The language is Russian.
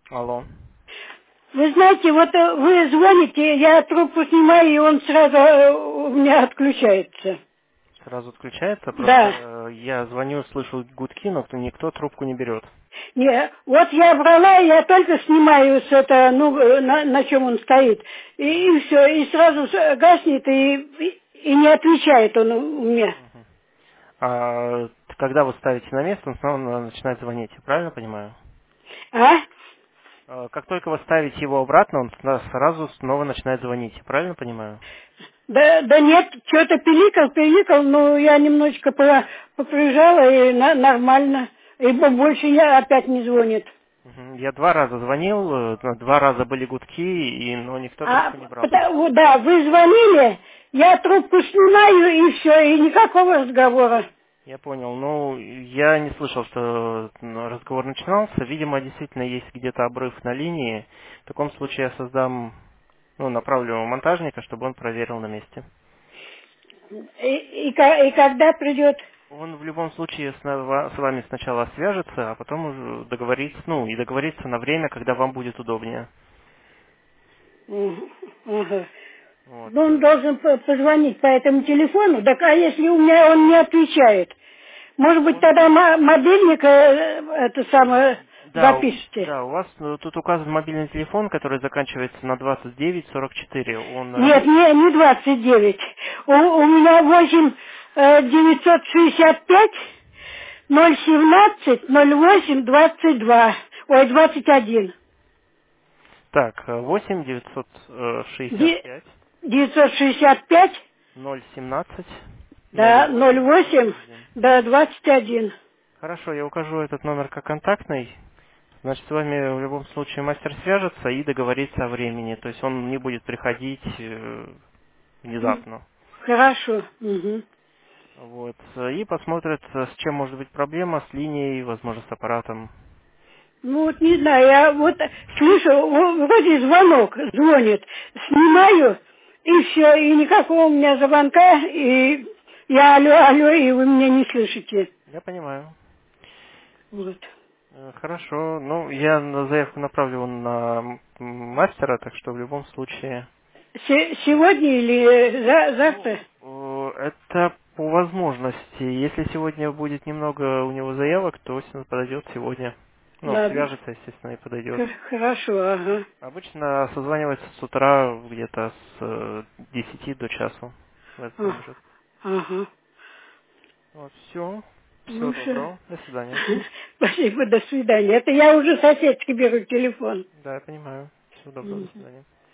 Алло. Вы знаете, вот вы звоните, я трубку снимаю, и он сразу у меня отключается. Сразу отключается, просто Да. я звоню, слышу гудки, но никто трубку не берет. Не, вот я брала, я только снимаю с это, ну, на чем он стоит. И все, и сразу гаснет, и не отвечает он у меня. А когда вы ставите на место, он снова начинает звонить, я правильно понимаю? А? Как только вы ставите его обратно, он сразу снова начинает звонить, я правильно понимаю? Да нет, что-то пиликал, но я немножечко поприжала, и нормально. И больше я опять не звонит. Я 2 раза звонил, 2 раза были гудки, но никто трубку не брал. Да, вы звонили, я трубку снимаю, и все, и никакого разговора. Я понял. Ну, я не слышал, что разговор начинался. Видимо, действительно есть где-то обрыв на линии. В таком случае я направлю монтажника, чтобы он проверил на месте. И когда придет? Он в любом случае с вами сначала свяжется, а потом уже договорится на время, когда вам будет удобнее. Мгм, ага. Вот. Ну, он должен позвонить по этому телефону, так а если у меня он не отвечает? Может быть, Он, тогда мобильник, это самое, да, запишите? да, у вас тут указан мобильный телефон, который заканчивается на 2944. Он Нет, работает? не 29. У меня 8 965 017 08 22. Ой, 21. Так, 8 965 965, 017 да, 08 08, 21. да, 21. Хорошо, я укажу этот номер как контактный. Значит, с вами в любом случае мастер свяжется и договорится о времени. То есть он не будет приходить внезапно. Хорошо. Мгм. Вот. И посмотрит, с чем может быть проблема, с линией, возможно, с аппаратом. Ну вот не знаю, я вот слышу, вроде звонок звонит, снимаю, и все, и никакого у меня звонка, и я алло, алло, и вы меня не слышите. Я понимаю. Вот. Хорошо. Ну, я заявку направлю на мастера, так что в любом случае... Сегодня или завтра? Это по возможности. Если сегодня будет немного у него заявок, то он подойдет сегодня. Ну, Ладно. свяжется, естественно, и подойдет. Хорошо, ага. Обычно созванивается с утра где-то с 10 до часу в этот А, промежуток. ага. Вот, все. Всего Ну все. доброго. До свидания. Спасибо, до свидания. Это я уже соседке беру телефон. Да, я понимаю. Всего доброго. До Мгм. свидания.